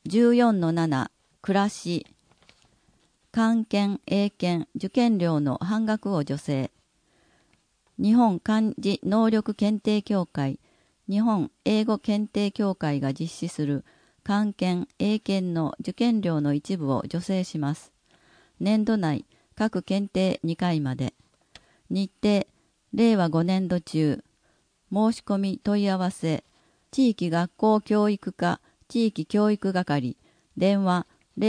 14-7暮らし漢検英検受験料の半額を助成。日本漢字能力検定協会、日本英語検定協会が実施する漢検英検の受験料の一部を助成します。年度内各検定2回まで。日程令和5年度中。申し込み問い合わせ地域学校教育課地域教育係電話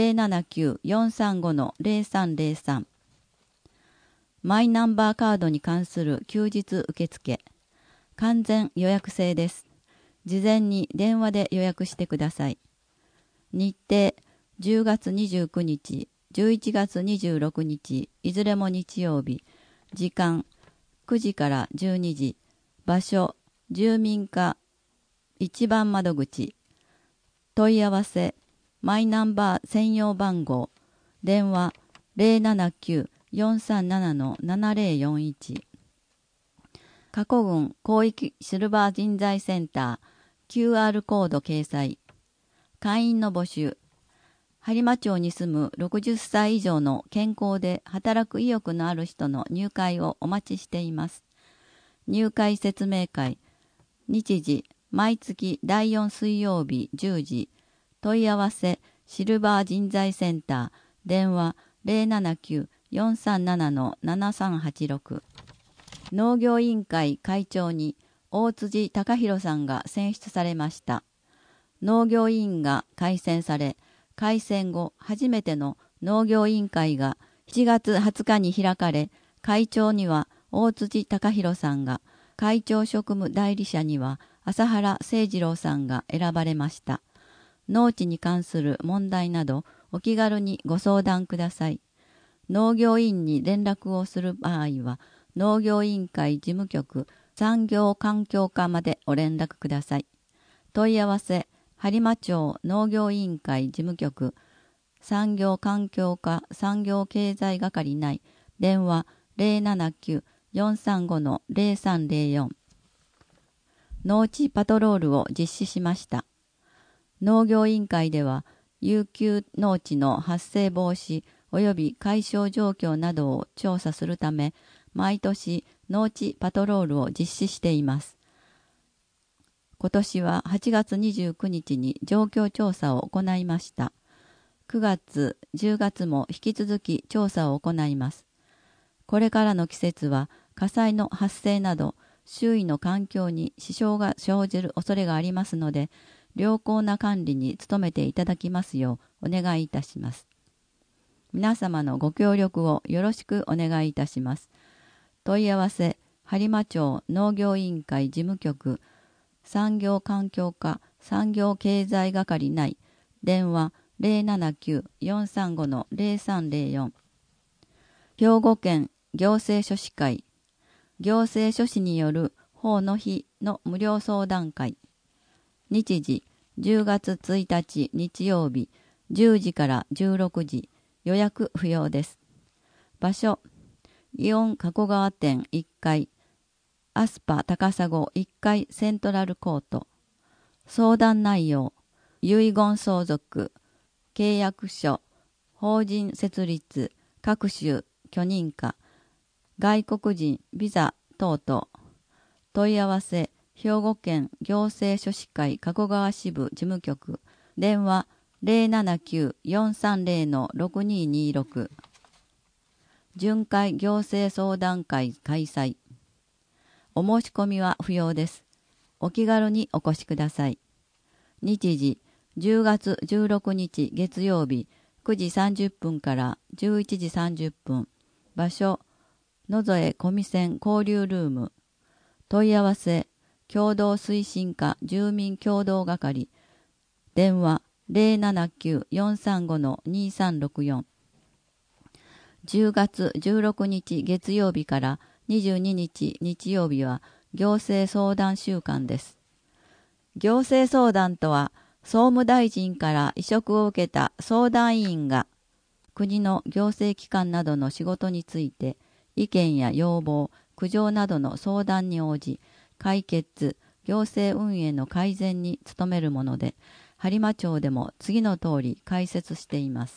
079-435-0303。マイナンバーカードに関する休日受付。完全予約制です。事前に電話で予約してください。日程10月29日、11月26日、いずれも日曜日。時間9時から12時。場所住民課一番窓口。問い合わせマイナンバー専用番号電話079-437-7041。過去郡広域シルバー人材センター QR コード掲載。会員の募集。播磨町に住む60歳以上の健康で働く意欲のある人の入会をお待ちしています。入会説明会。日時毎月第4水曜日10時。問い合わせシルバー人材センター電話079-437-7386。農業委員会会長に大辻貴弘さんが選出されました。農業委員が改選され、改選後初めての農業委員会が7月20日に開かれ、会長には大辻貴弘さんが、会長職務代理者には朝原誠二郎さんが選ばれました。農地に関する問題などお気軽にご相談ください。農業委員に連絡をする場合は、農業委員会事務局産業環境課までお連絡ください。問い合わせ、播磨町農業委員会事務局産業環境課産業経済係内電話079-435-0304。農地パトロールを実施しました。農業委員会では、遊休農地の発生防止及び解消状況などを調査するため、毎年農地パトロールを実施しています。今年は8月29日に状況調査を行いました。9月、10月も引き続き調査を行います。これからの季節は火災の発生など、周囲の環境に支障が生じる恐れがありますので、良好な管理に努めていただきますようお願いいたします。皆様のご協力をよろしくお願いいたします。問い合わせ、播磨町農業委員会事務局、産業環境課産業経済係内、電話079-435-0304。兵庫県行政書士会、行政書士による法の日の無料相談会。日時10月1日日曜日10時から16時。予約不要です。場所イオン加古川店1階アスパ高砂1階セントラルコート。相談内容遺言相続契約書法人設立各種許認可外国人ビザ等々。問い合わせ兵庫県行政書士会加古川支部事務局電話079-430-6226。巡回行政相談会開催。お申し込みは不要です。お気軽にお越しください。日時10月16日月曜日9時30分から11時30分。場所野添小見線交流ルーム。問い合わせ共同推進課住民共同係電話079-435-2364。10月16日月曜日から22日日曜日は行政相談週間です。行政相談とは、総務大臣から委嘱を受けた相談委員が、国の行政機関などの仕事について、意見や要望、苦情などの相談に応じ、解決、行政運営の改善に努めるもので、 播磨町でも次の通り解説しています。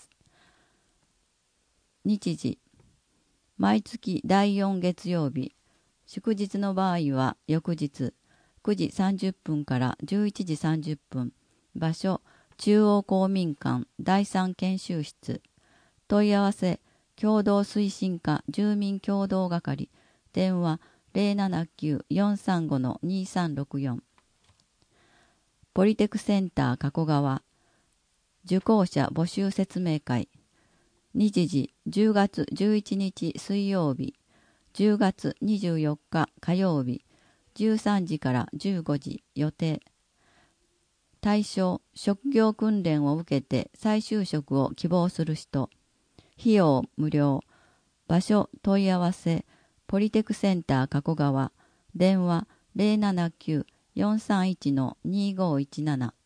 日時、毎月第4月曜日、祝日の場合は翌日9時30分から11時30分、場所、中央公民館第3研修室、問い合わせ、共同推進課住民共同係、電話079-435-2364。ポリテクセンター加古川、受講者募集説明会、日時10月11日水曜日、10月24日火曜日、13時から15時予定。対象、職業訓練を受けて再就職を希望する人。費用無料。場所問い合わせ、ポリテクセンター加古川、電話079-431-2517。